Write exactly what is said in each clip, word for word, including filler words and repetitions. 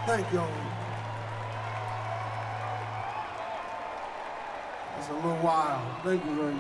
Thank y'all. That's a little wild. Thank you very much.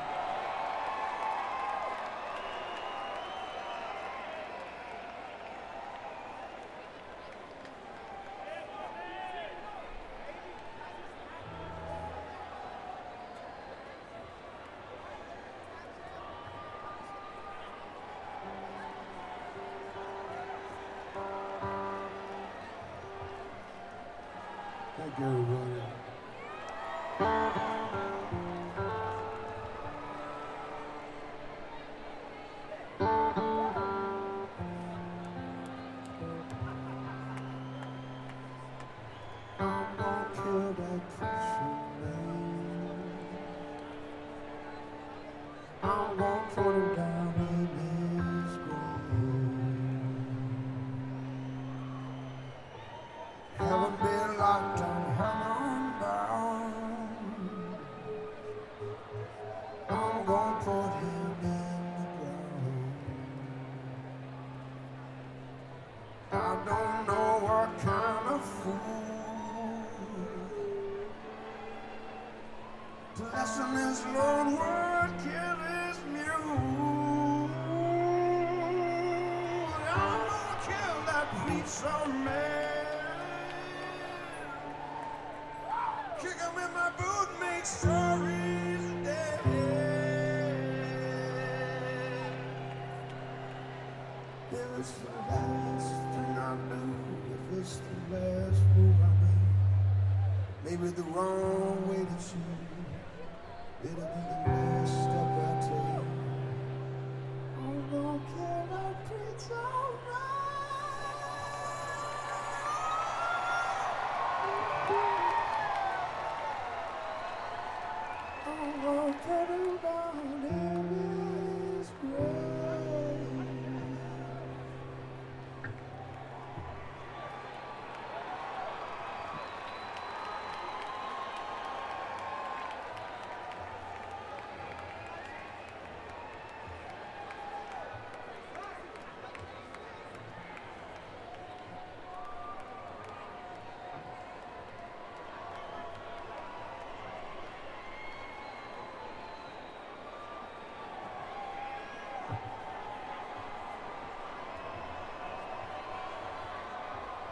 Thank you, everybody. I'm gonna kill that preacher man. I'm gonna put him down in his grave. Haven't been locked down, hung bound. I'm gonna put him in the ground. I don't know what kind of fool to lessen his Lord would kill his mule. I'm gonna kill that preacher man. Kick him in my boot, make sure he's dead. If it's the last thing I do, if it's the last move I make, maybe the wrong way to choose, it'll be the last step I take. I'm gonna kill that preacher man.